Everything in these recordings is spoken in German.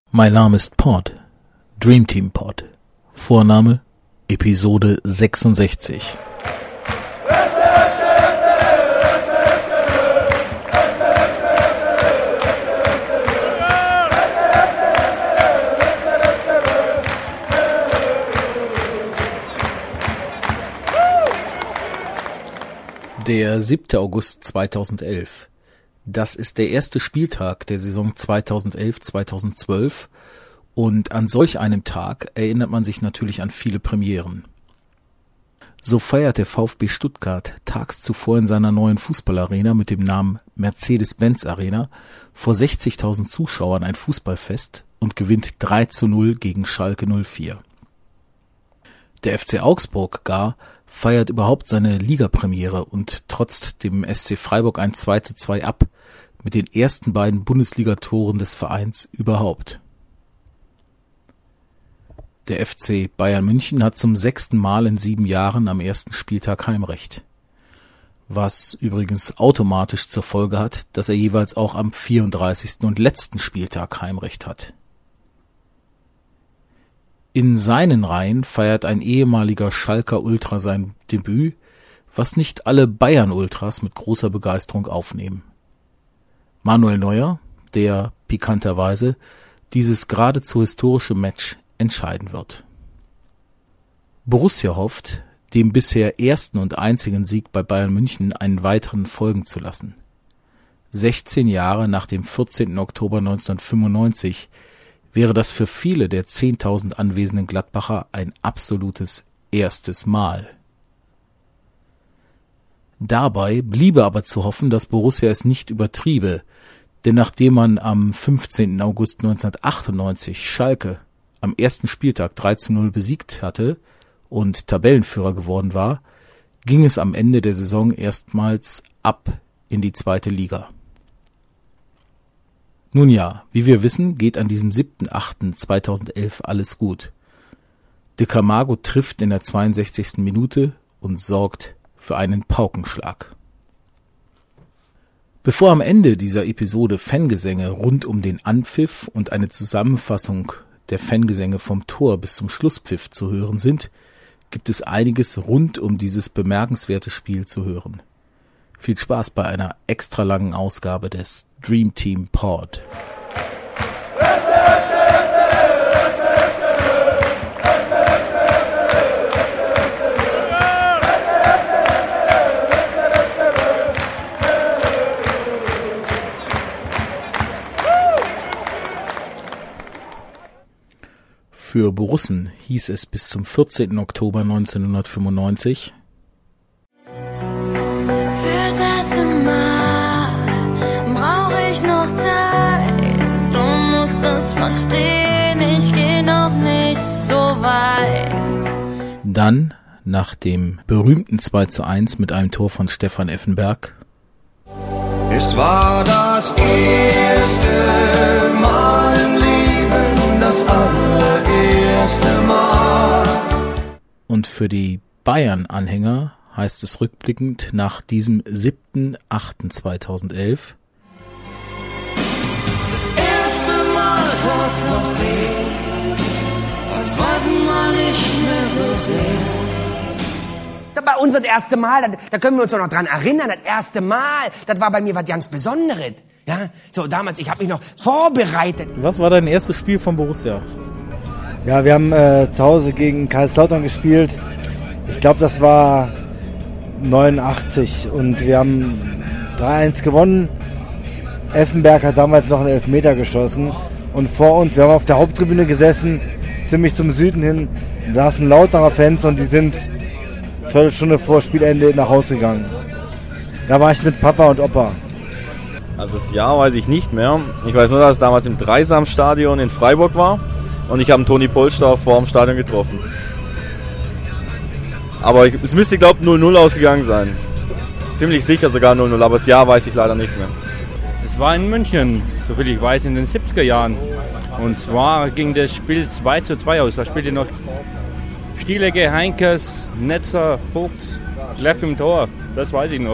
Mein Name ist Pod, Dream Team Pod. Vorname Episode 66. Der 7. August 2011. Das ist der erste Spieltag der Saison 2011-2012 und an solch einem Tag erinnert man sich natürlich an viele Premieren. So feiert der VfB Stuttgart tags zuvor in seiner neuen Fußballarena mit dem Namen Mercedes-Benz Arena vor 60.000 Zuschauern ein Fußballfest und gewinnt 3:0 gegen Schalke 04. Der FC Augsburg gar feiert überhaupt seine Ligapremiere und trotzt dem SC Freiburg ein 2:2 ab, mit den ersten beiden Bundesligatoren des Vereins überhaupt. Der FC Bayern München hat zum 6. Mal in 7 Jahren am ersten Spieltag Heimrecht, was übrigens automatisch zur Folge hat, dass er jeweils auch am 34. und letzten Spieltag Heimrecht hat. In seinen Reihen feiert ein ehemaliger Schalker Ultra sein Debüt, was nicht alle Bayern-Ultras mit großer Begeisterung aufnehmen. Manuel Neuer, der pikanterweise dieses geradezu historische Match entscheiden wird. Borussia hofft, dem bisher ersten und einzigen Sieg bei Bayern München einen weiteren folgen zu lassen. 16 Jahre nach dem 14. Oktober 1995 wäre das für viele der 10.000 anwesenden Gladbacher ein absolutes erstes Mal. Dabei bliebe aber zu hoffen, dass Borussia es nicht übertriebe, denn nachdem man am 15. August 1998 Schalke am ersten Spieltag 3:0 besiegt hatte und Tabellenführer geworden war, ging es am Ende der Saison erstmals ab in die zweite Liga. Nun ja, wie wir wissen, geht an diesem 7.8.2011 alles gut. De Camargo trifft in der 62. Minute und sorgt für einen Paukenschlag. Bevor am Ende dieser Episode Fangesänge rund um den Anpfiff und eine Zusammenfassung der Fangesänge vom Tor bis zum Schlusspfiff zu hören sind, gibt es einiges rund um dieses bemerkenswerte Spiel zu hören. Viel Spaß bei einer extra langen Ausgabe des Dream Team Pod. Für Borussen hieß es bis zum 14. Oktober 1995: Fürs erste Mal brauche ich noch Zeit. Du musst es verstehen, ich geh noch nicht so weit. Dann, nach dem berühmten 2:1 mit einem Tor von Stefan Effenberg: Es war das erste Mal im Leben, das allererste Mal. Und für die Bayern-Anhänger heißt es rückblickend nach diesem 7.8.2011: Das erste Mal tat's noch weh, beim zweiten Mal nicht mehr so sehr. Bei uns das erste Mal, da können wir uns doch noch dran erinnern, das erste Mal, das war bei mir was ganz Besonderes. Ja, so damals, ich habe mich noch vorbereitet. Was war dein erstes Spiel von Borussia? Ja, wir haben zu Hause gegen Kaiserslautern gespielt. Ich glaube, das war 89 und wir haben 3:1 gewonnen. Effenberg hat damals noch einen Elfmeter geschossen und vor uns, wir haben auf der Haupttribüne gesessen, ziemlich zum Süden hin, saßen Lauterer Fans und die sind eine Viertelstunde vor Spielende nach Hause gegangen. Da war ich mit Papa und Opa. Also das Jahr weiß ich nicht mehr. Ich weiß nur, dass es damals im Dreisamstadion in Freiburg war und ich habe Toni Polster vor dem Stadion getroffen. Aber es müsste, glaube ich, 0:0 ausgegangen sein. Ziemlich sicher sogar 0:0, aber das Jahr weiß ich leider nicht mehr. Es war in München, soviel ich weiß, in den 70er Jahren. Und zwar ging das Spiel 2:2 aus. Da spielte noch Stielecke, Heinkes, Netzer, Vogts, Klepp im Tor. Das weiß ich noch.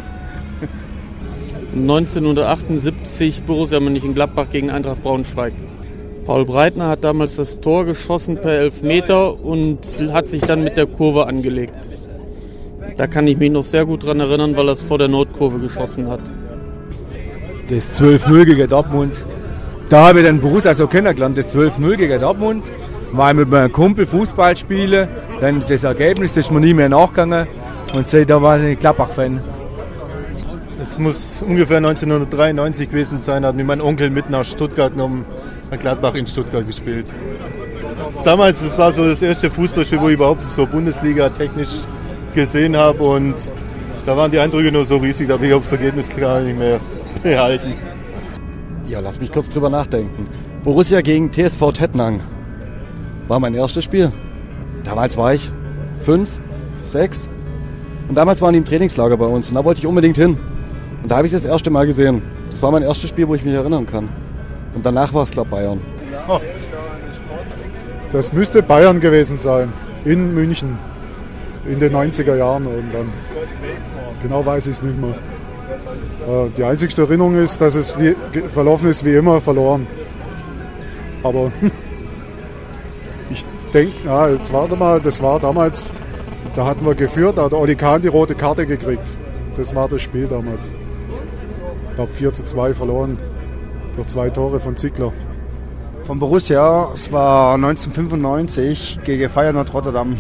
1978 Borussia Mönchengladbach gegen Eintracht Braunschweig. Paul Breitner hat damals das Tor geschossen per Elfmeter und hat sich dann mit der Kurve angelegt. Da kann ich mich noch sehr gut dran erinnern, weil er es vor der Notkurve geschossen hat. Das 12-0 gegen Dortmund. Da habe ich den Borussia so kennengelernt, das 12-0 gegen Dortmund. War mit meinem Kumpel Fußball spielen, dann das Ergebnis ist mir nie mehr nachgegangen und da war ich ein Gladbach-Fan. Es muss ungefähr 1993 gewesen sein, hat mich mein Onkel mit nach Stuttgart genommen, hat Gladbach in Stuttgart gespielt. Damals, das war so das erste Fußballspiel, wo ich überhaupt so Bundesliga technisch gesehen habe und da waren die Eindrücke nur so riesig, da habe ich aufs Ergebnis gar nicht mehr behalten. Ja, lass mich kurz drüber nachdenken. Borussia gegen TSV Tettnang war mein erstes Spiel. Damals war ich 5, 6 und damals waren die im Trainingslager bei uns und da wollte ich unbedingt hin. Und da habe ich es das erste Mal gesehen. Das war mein erstes Spiel, wo ich mich erinnern kann. Und danach war es, glaube ich, Bayern. Oh, das müsste Bayern gewesen sein, in München, in den 90er Jahren irgendwann. Genau weiß ich es nicht mehr. Die einzigste Erinnerung ist, dass es verlaufen ist wie immer, verloren. Aber ich denke, jetzt warte mal, das war damals, da hatten wir geführt, da hat Oli Kahn die rote Karte gekriegt. Das war das Spiel damals. Ich glaube 4:2 verloren durch 2 Tore von Ziegler. Von Borussia, es war 1995 gegen Feyenoord Rotterdam.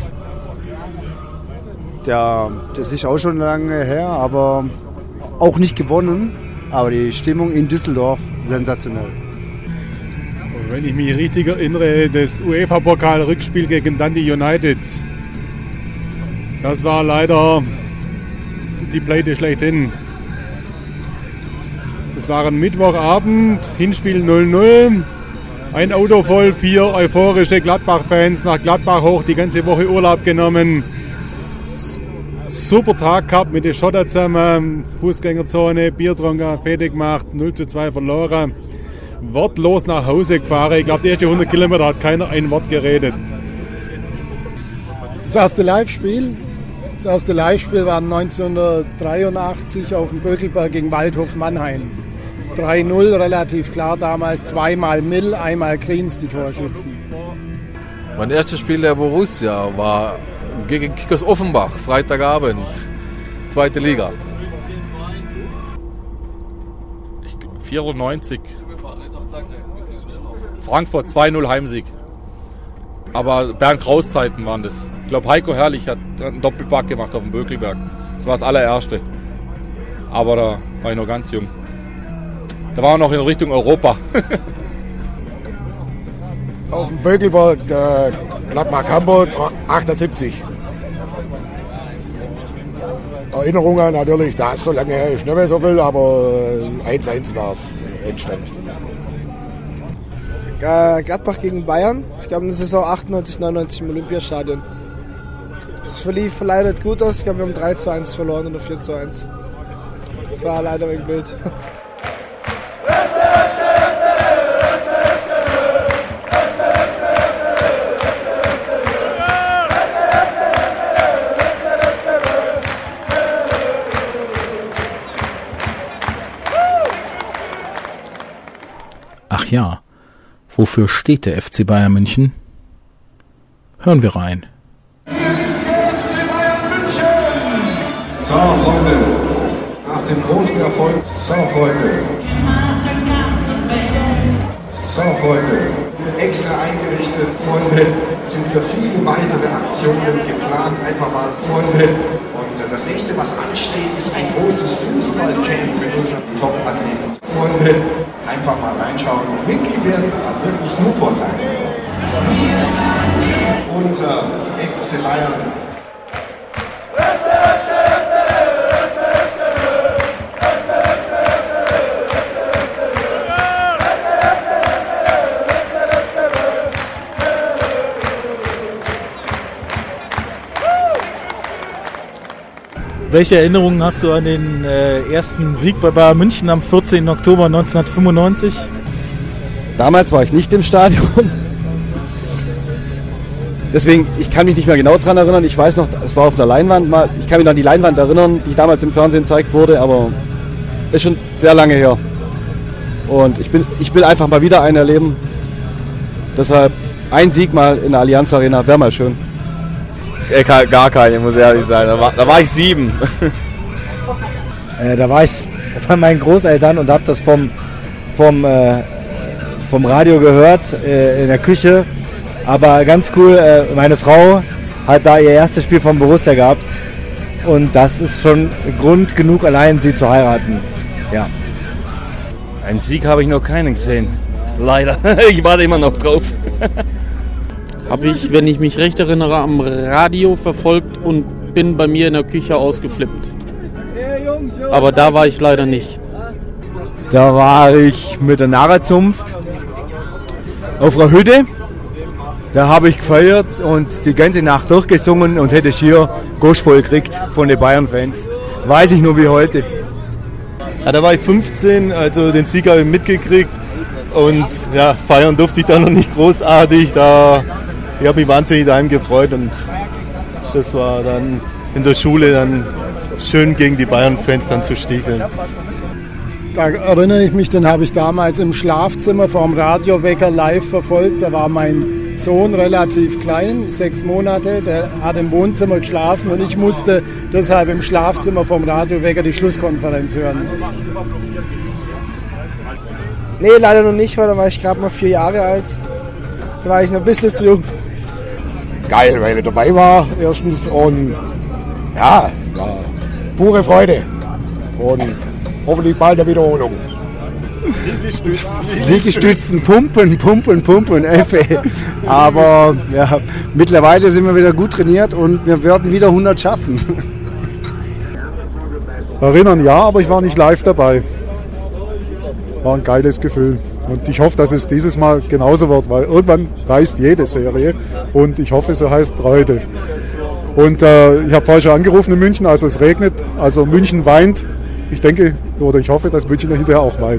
Das ist auch schon lange her, aber auch nicht gewonnen. Aber die Stimmung in Düsseldorf sensationell. Und wenn ich mich richtig erinnere, das UEFA-Pokal-Rückspiel gegen Dundee United. Das war leider die Pleite schlechthin. Es war ein Mittwochabend, Hinspiel 0:0. Ein Auto voll, 4 euphorische Gladbach-Fans nach Gladbach hoch, die ganze Woche Urlaub genommen. Super Tag gehabt mit den Schotter zusammen, Fußgängerzone, Bier getrunken, fertig gemacht, 0:2 verloren. Wortlos nach Hause gefahren. Ich glaube, die ersten 100 Kilometer hat keiner ein Wort geredet. Das erste Live-Spiel war 1983 auf dem Bökelberg gegen Waldhof Mannheim. 3:0, relativ klar damals, 2-mal Mill, 1-mal Kriens die Torschützen. Mein erstes Spiel der Borussia war gegen Kickers Offenbach, Freitagabend, 2. Liga. 94. Frankfurt 2:0 Heimsieg. Aber Bernd Kraus Zeiten waren das. Ich glaube, Heiko Herrlich hat einen Doppelpack gemacht auf dem Bökelberg. Das war das allererste. Aber da war ich noch ganz jung. Da waren wir noch in Richtung Europa. Auf dem Bökelberg, Gladbach-Hamburg, 78. Erinnerungen natürlich, da ist so lange her, ist nicht mehr so viel, aber 1:1 war es Endstand. Gladbach gegen Bayern, ich glaube in der Saison 98, 99 im Olympiastadion. Es verlief leider nicht gut aus, ich glaube wir haben 3:1 verloren oder 4:1. Das war leider ein blöd. Ach ja, wofür steht der FC Bayern München? Hören wir rein. So, Freunde, nach dem großen Erfolg, Freunde, extra eingerichtet, Freunde, sind wieder viele weitere Aktionen geplant, einfach mal, Freunde. Und das nächste, was ansteht, ist ein großes Fußballcamp mit unseren Top-Athleten. Freunde, einfach mal reinschauen und Mitglied werden, hat wirklich nur Vorteile. Unser FC Bayern. Welche Erinnerungen hast du an den ersten Sieg bei Bayern München am 14. Oktober 1995? Damals war ich nicht im Stadion. Deswegen, ich kann mich nicht mehr genau daran erinnern. Ich weiß noch, es war auf einer Leinwand mal. Ich kann mich noch an die Leinwand erinnern, die damals im Fernsehen gezeigt wurde, aber ist schon sehr lange her. Und ich will einfach mal wieder einen erleben. Deshalb ein Sieg mal in der Allianz Arena wäre mal schön. Gar keine, muss ich ehrlich sein. Da war ich 7. Da war ich bei meinen Großeltern und habe das vom Radio gehört in der Küche. Aber ganz cool, meine Frau hat da ihr erstes Spiel vom Borussia gehabt. Und das ist schon Grund genug, allein sie zu heiraten. Ja. Einen Sieg habe ich noch keinen gesehen. Leider. Ich warte immer noch drauf. Habe ich, wenn ich mich recht erinnere, am Radio verfolgt und bin bei mir in der Küche ausgeflippt. Aber da war ich leider nicht. Da war ich mit der Narrenzunft auf einer Hütte. Da habe ich gefeiert und die ganze Nacht durchgesungen und hätte Schier Gosch voll gekriegt von den Bayern-Fans. Weiß ich nur wie heute. Ja, da war ich 15, also den Sieg habe ich mitgekriegt. Und ja, feiern durfte ich da noch nicht großartig. Ich habe mich wahnsinnig daheim gefreut und das war dann in der Schule dann schön gegen die Bayern-Fans dann zu sticheln. Da erinnere ich mich, den habe ich damals im Schlafzimmer vorm Radiowecker live verfolgt. Da war mein Sohn relativ klein, 6 Monate, der hat im Wohnzimmer geschlafen und ich musste deshalb im Schlafzimmer vom Radiowecker die Schlusskonferenz hören. Nee, leider noch nicht, weil da war ich gerade mal 4 Jahre alt. Da war ich noch ein bisschen zu jung. Geil, weil ich dabei war erstens und ja, pure Freude und hoffentlich bald eine Wiederholung. Liegestützen, pumpen, Effe. Aber ja, mittlerweile sind wir wieder gut trainiert und wir werden wieder 100 schaffen. Erinnern ja, aber ich war nicht live dabei. War ein geiles Gefühl. Und ich hoffe, dass es dieses Mal genauso wird, weil irgendwann reißt jede Serie und ich hoffe, sie heißt heute. Und ich habe vorher schon angerufen in München, also es regnet, also München weint. Ich denke oder ich hoffe, dass München hinterher auch weint.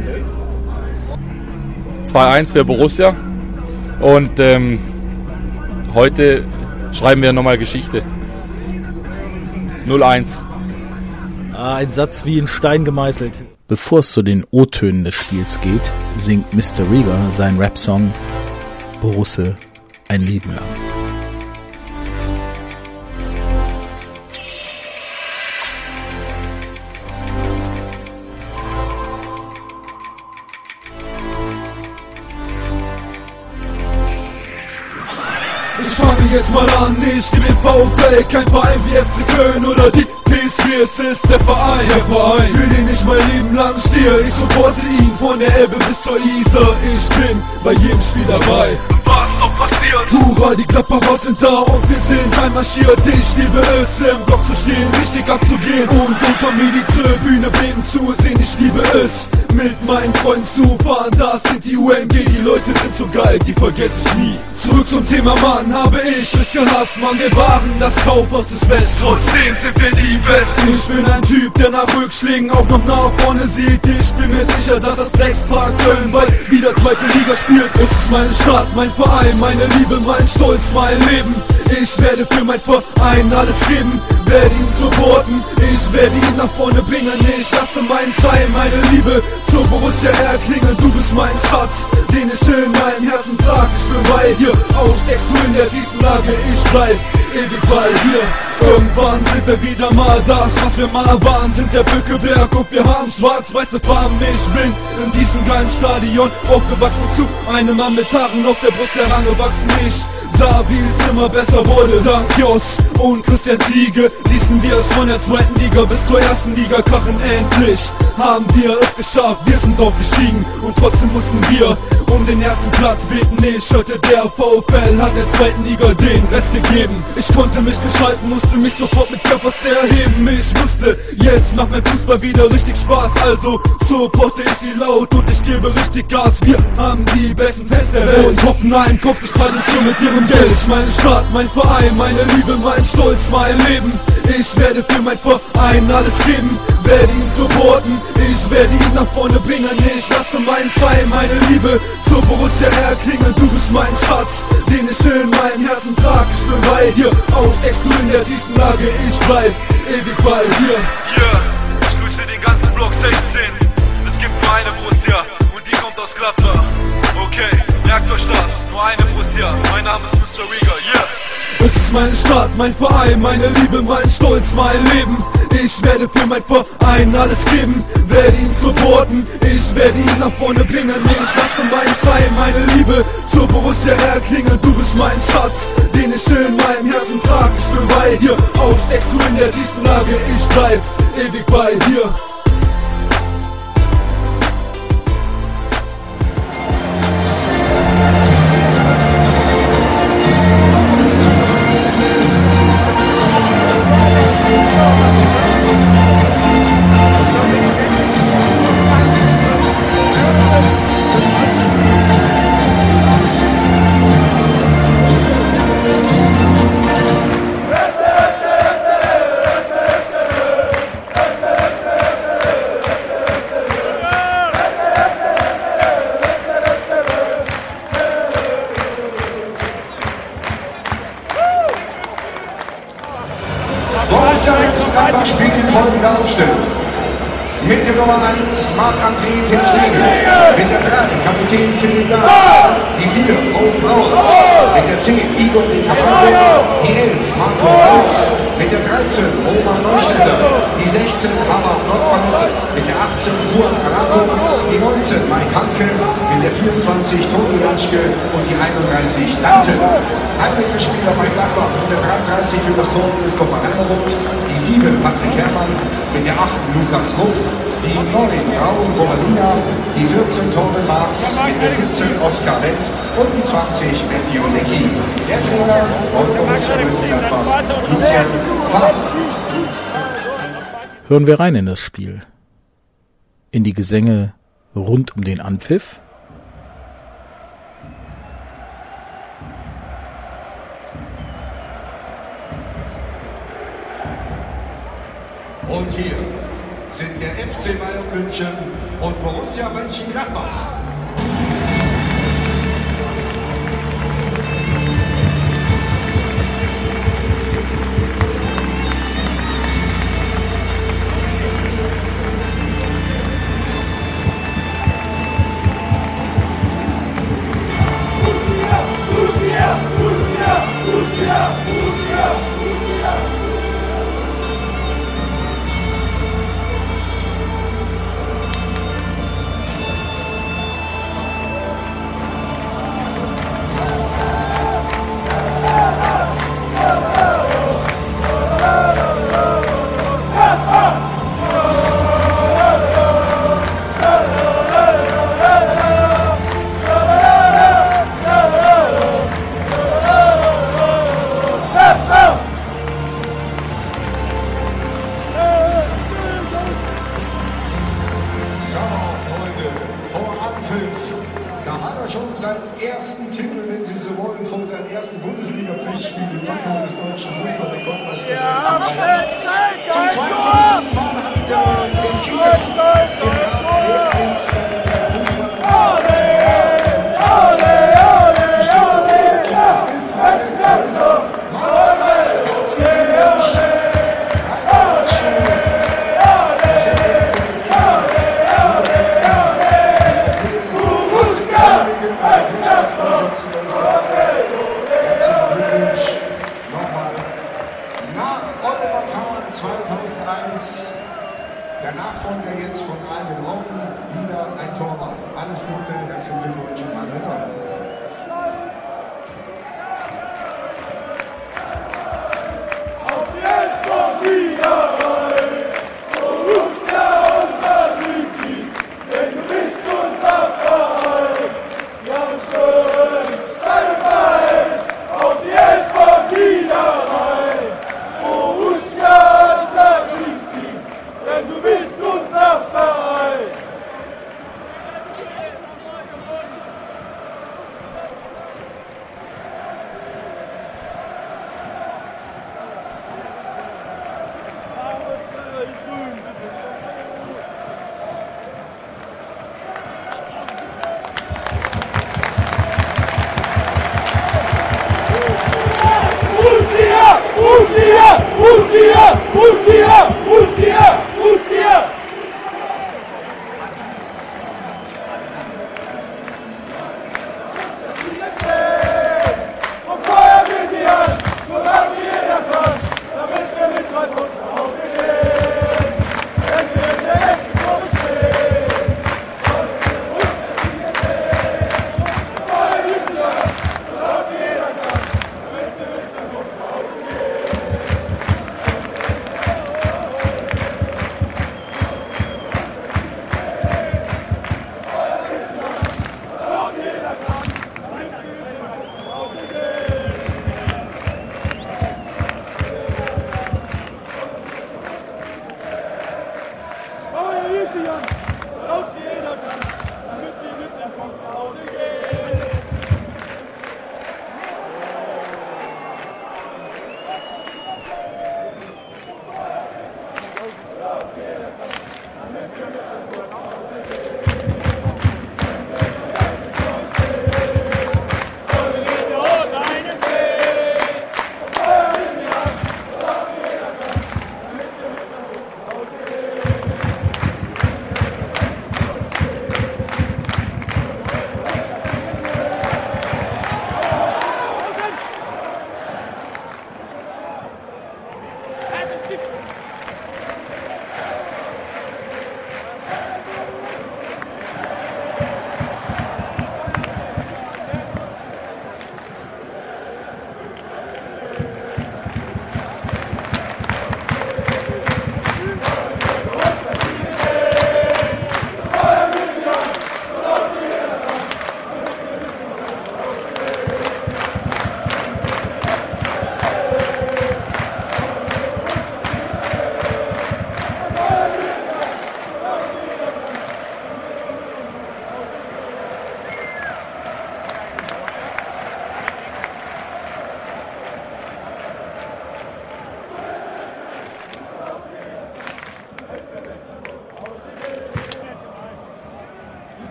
2-1 für Borussia und heute schreiben wir nochmal Geschichte. 0-1. Ein Satz wie in Stein gemeißelt. Bevor es zu den O-Tönen des Spiels geht, singt Mr. Rieger seinen Rap-Song Borussia ein Leben lang. Ich fange jetzt mal an, ich stimme im VfL, kein Verein wie FC Köln oder die PSV, es ist der Verein, für den ich mein Leben lang stehe. Ich supporte ihn von der Elbe bis zur Isar, ich bin bei jedem Spiel dabei. Was auch passiert? Hurra, die Klapperer sind da und wir sind einmarschiert. Ich liebe es, im Block zu stehen, richtig abzugehen und unter mir die Tribüne beten zu sehen. Ich liebe es, mit meinen Freunden zu fahren, das sind die UMG, die Leute sind so geil, die vergesse ich nie. Zurück zum Thema Mann, habe ich es gehasst, Mann, wir waren das Kaufhaus des Westens. Trotzdem sind wir die Besten. Ich bin ein Typ, der nach Rückschlägen auch noch nach vorne sieht. Ich bin mir sicher, dass das Dreckspark Köln bald wieder 2. Liga spielt. Es ist meine Stadt, mein Verein, meine Liebe, mein Stolz, mein Leben. Ich werde für mein Verein alles geben, werde ihn supporten, ich werde ihn nach vorne bringen. Ich lasse meinen Sein, meine Liebe zur Borussia erklingen. Du bist mein Schatz, den ich in meinem Herzen trage. Ich bin bei dir, auch steckst du in der tiefsten Lage. Ich bleib ewig bei dir. Irgendwann sind wir wieder mal das, was wir mal waren. Sind der Bückeberg und wir haben schwarz-weiße Farben. Ich bin in diesem geilen Stadion aufgewachsen, zu einem Mann mit Haaren auf der Brust herangewachsen. Ich sah, wie es immer besser wurde. Dank Jos und Christian Ziege ließen wir es von der 2. Liga bis zur 1. Liga krachen. Endlich haben wir es geschafft, wir sind aufgestiegen und trotzdem mussten wir um den ersten Platz beten. Ich hörte, der VfL hat der 2. Liga den Rest gegeben. Ich konnte mich nicht halten, musste mich sofort mit Körpers erheben. Ich wusste, jetzt macht mein Fußball wieder richtig Spaß, also supporte ich sie laut und ich gebe richtig Gas. Wir haben die besten Fans der Welt und Hoffenheim kommt sich tradition mit ihrem Geld. Es ist meine Stadt, mein Verein, meine Liebe, mein Stolz, mein Leben. Ich werde für mein Verein alles geben, werde ihn supporten, ich werde ihn nach vorne bringen. Ich lasse meinen Sein, meine Liebe zur Borussia erklingen. Du bist mein Schatz, den ich in meinem Herzen trage. Ich bin bei dir, auch steckst du in der tiefsten Lage. Ich bleib ewig bei dir. Yeah, ich grüße den ganzen Block 16. Es gibt nur eine Borussia und die kommt aus Gladbach. Okay, ja merkt euch das, nur eine Borussia, mein Name ist Mr. Rieger, yeah. Es ist meine Stadt, mein Verein, meine Liebe, mein Stolz, mein Leben. Ich werde für mein Verein alles geben, werde ihn supporten, ich werde ihn nach vorne bringen. Ich lasse mein Sein, meine Liebe zur Borussia erklingen. Du bist mein Schatz, den ich in meinem Herzen trage. Ich bin bei dir, auch steckst du in der tiefsten Lage. Ich bleib ewig bei dir. Borussia Mönchengladbach spielt in folgender Aufstellung. Mit der Nummer 1 Marc-André ter Stegen. Mit der 3 Kapitän Philipp Daas. Die 4 Rolf Brauers. Mit der 10 Igor De Cavallo. Die 11 Marco Reus. Mit der 13 Roman Neustädter. Die 16 Harald Nordwald. Mit der 18 Juan Arago. Die 19 Mike Hanke. Mit der 24 Toni Janschke. Und die 31 Dante. Einwechselspieler bei Gladbach. Mit der 33 für das Tor Christopher Heimeroth. Die 7 Patrick Herrmann. Mit der 8 Lukas Rupp. Die 9 Raul Bovalina, die 14 Torben Marx, mit der 17 Oskar Wendt und die 20 Matthew Leckie. Der Trainer von Borussia Mönchengladbach, Lucien Favre. Hören wir rein in das Spiel. In die Gesänge rund um den Anpfiff. Und hier sind der FC Bayern München und Borussia Mönchengladbach.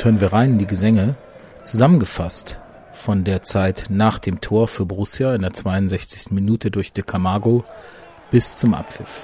hören wir rein in die Gesänge, zusammengefasst von der Zeit nach dem Tor für Borussia in der 62. Minute durch De Camargo bis zum Abpfiff.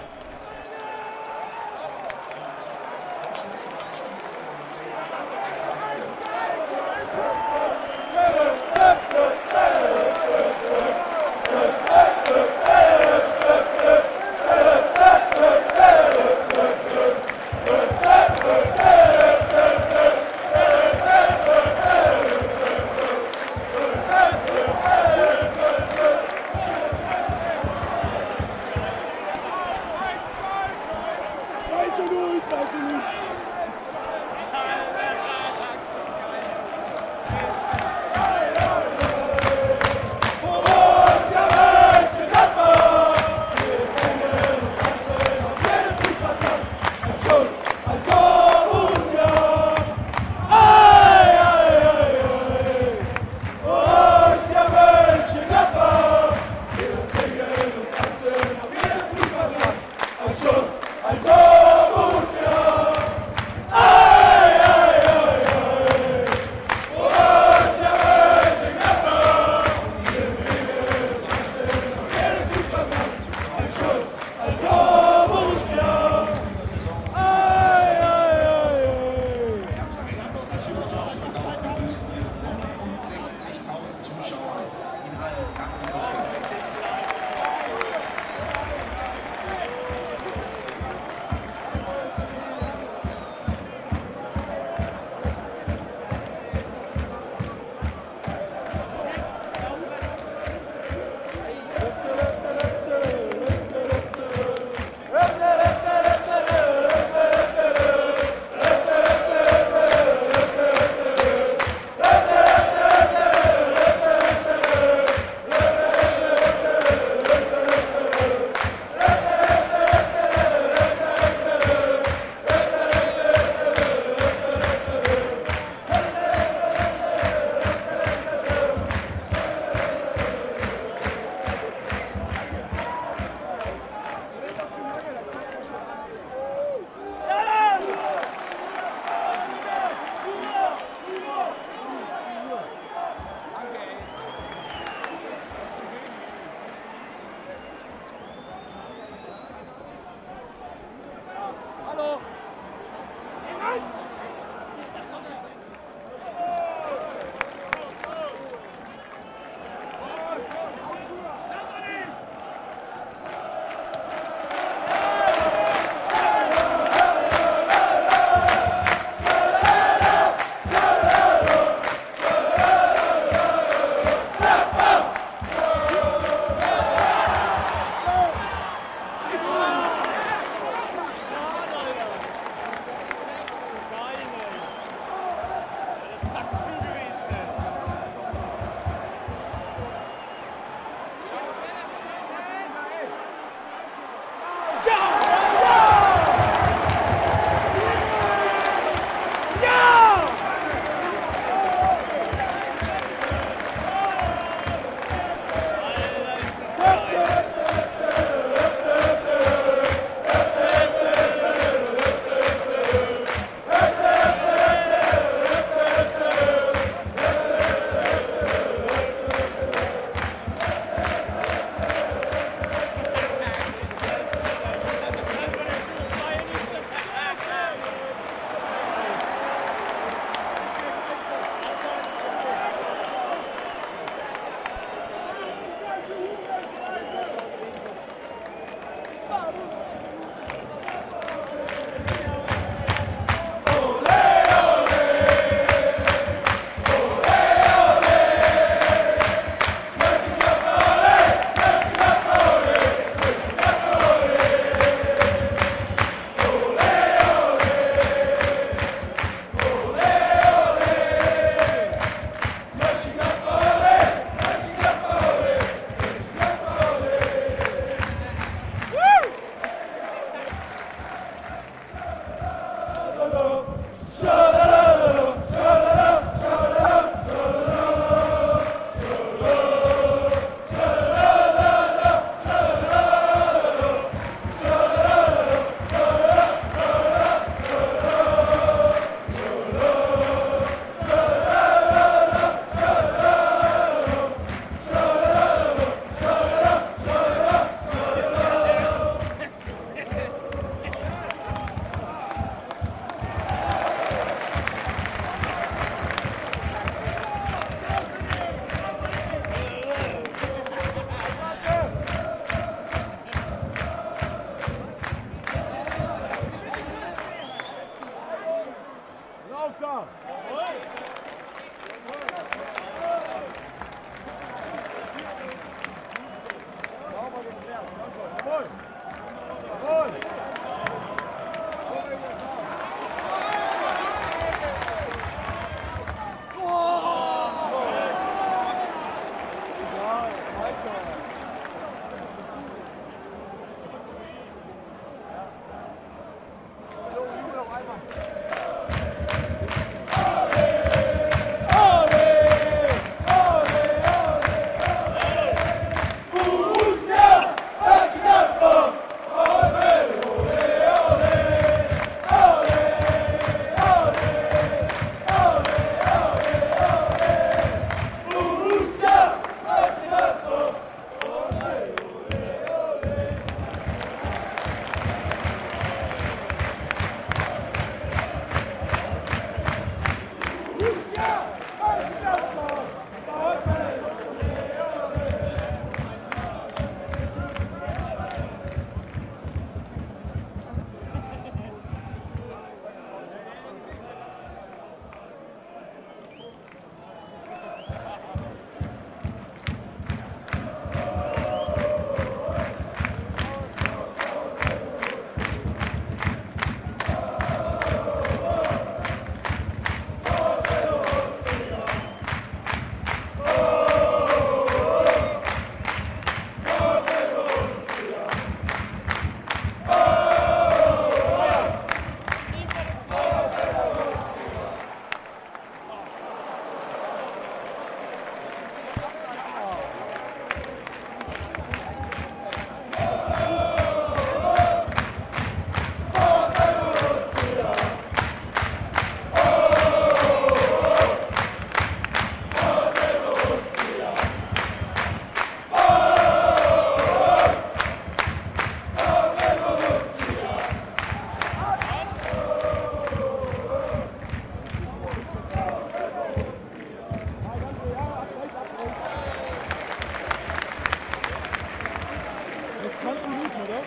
oder?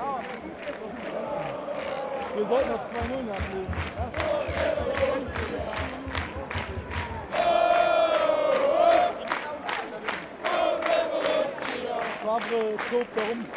Wir sollten das 2-0 nachlegen. Favre tobt da rum.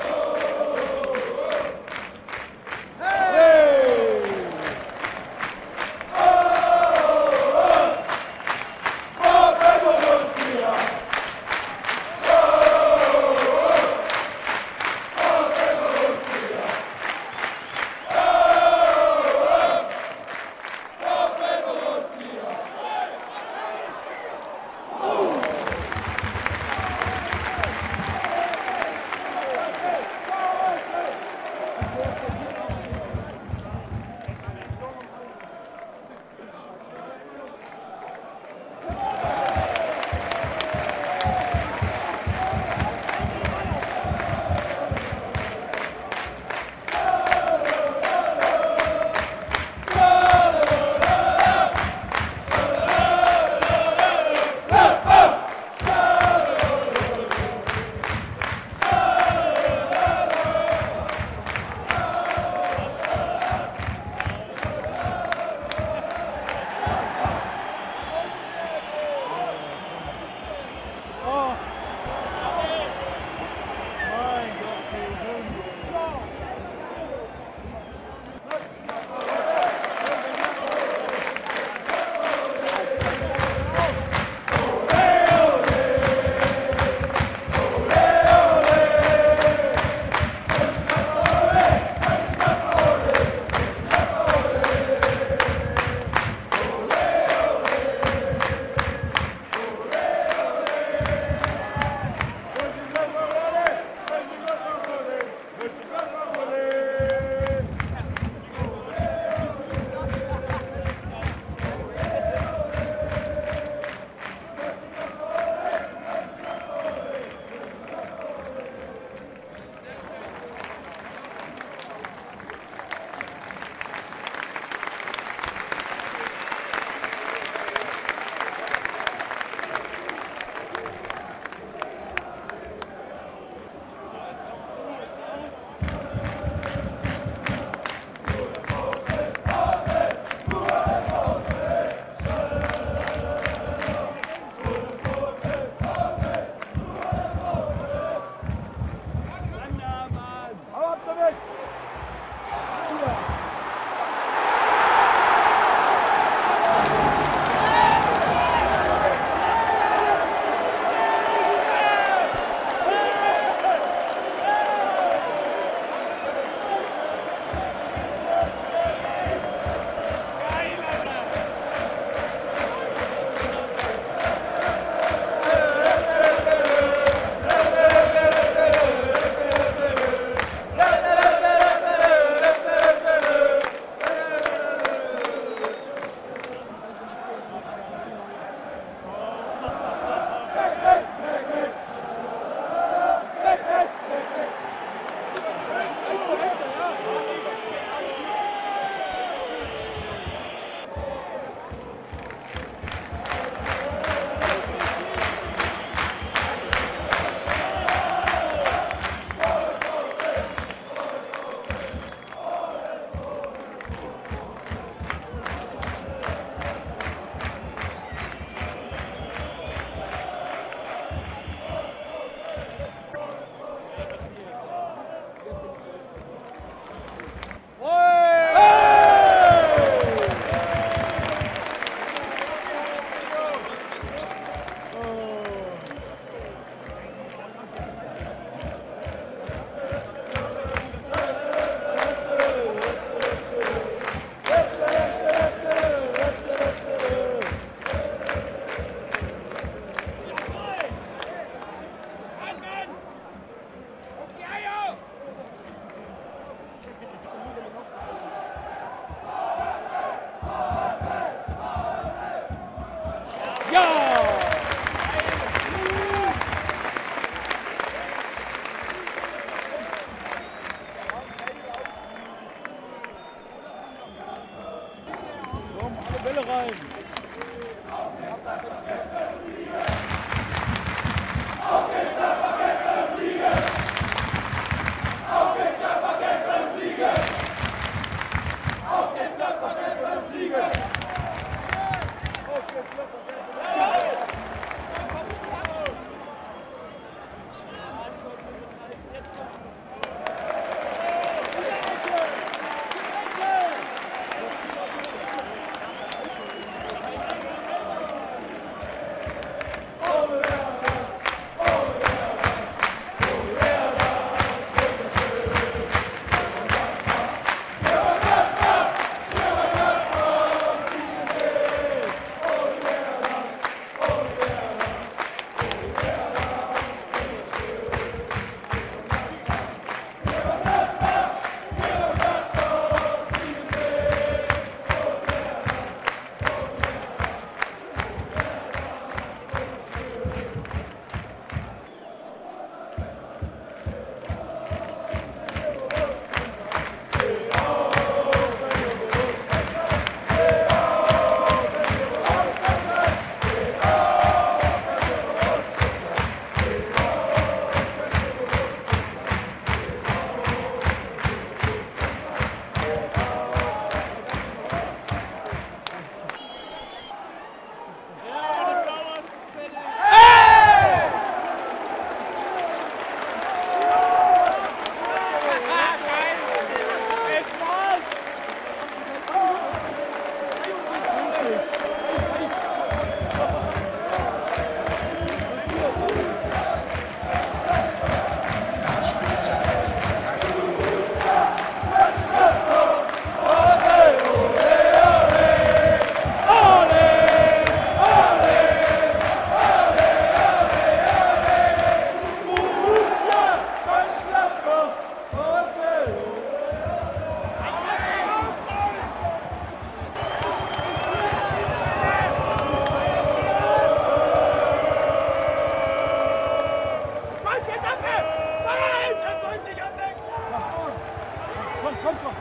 komm, komm.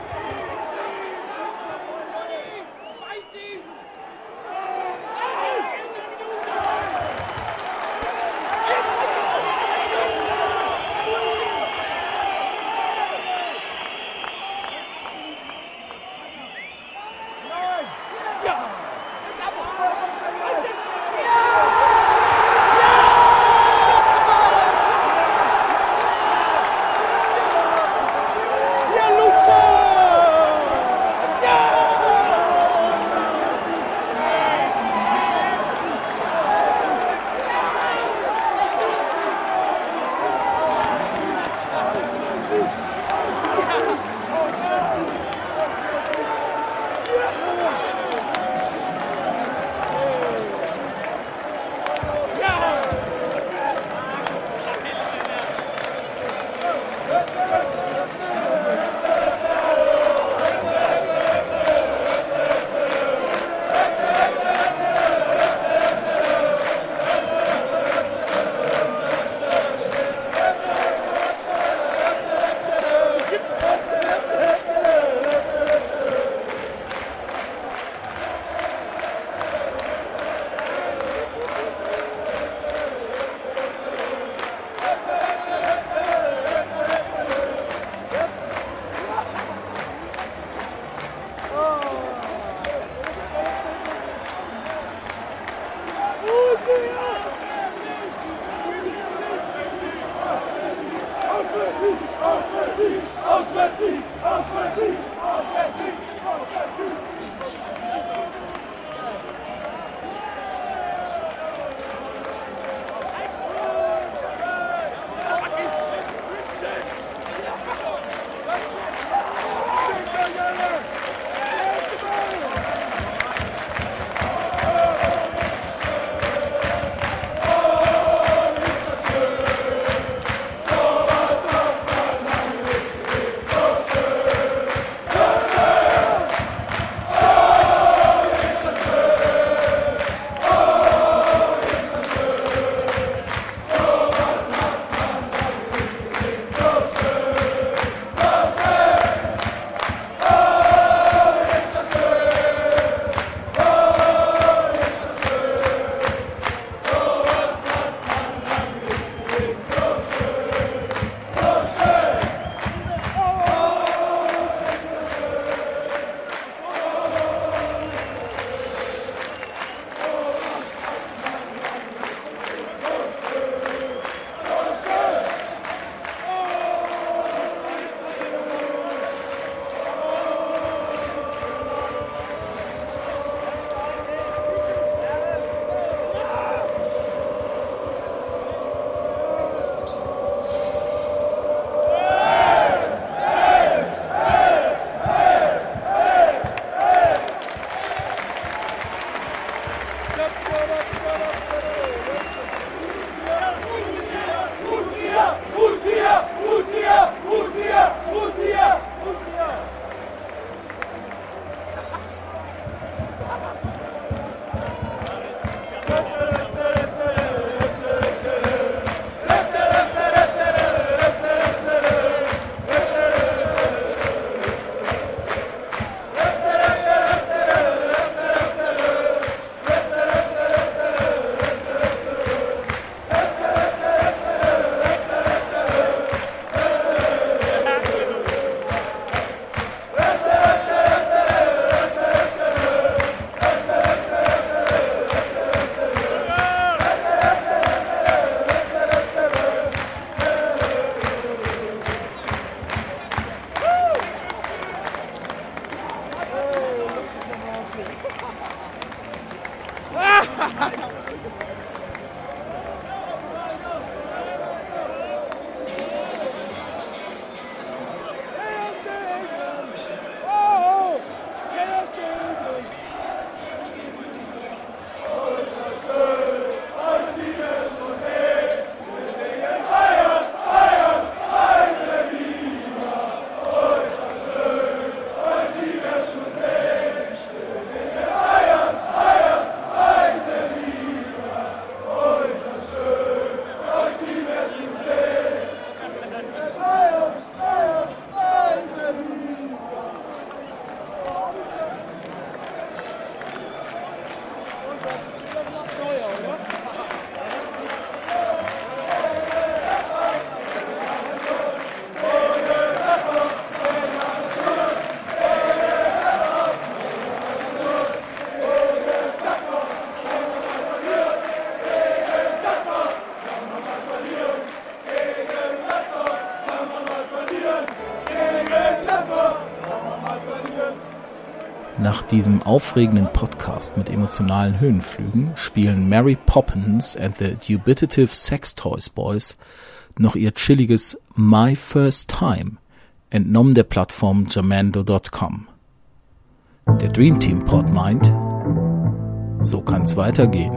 Nach diesem aufregenden Podcast mit emotionalen Höhenflügen spielen Mary Poppins and the Dubitative Sex Toys Boys noch ihr chilliges My First Time, entnommen der Plattform Jamendo.com. Der Dream Team Pod meint, so kann's weitergehen.